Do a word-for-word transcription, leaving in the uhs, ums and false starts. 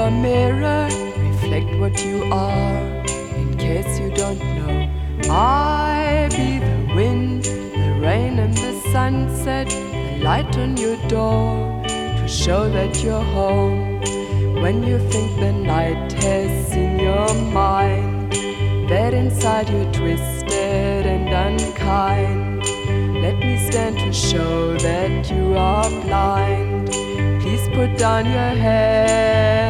a mirror, reflect what you are, in case you don't know. I be the wind, the rain and the sunset, the light on your door, to show that you're home. When you think the night has seen your mind, that inside you're twisted and unkind, let me stand to show that you are blind. Please put down your head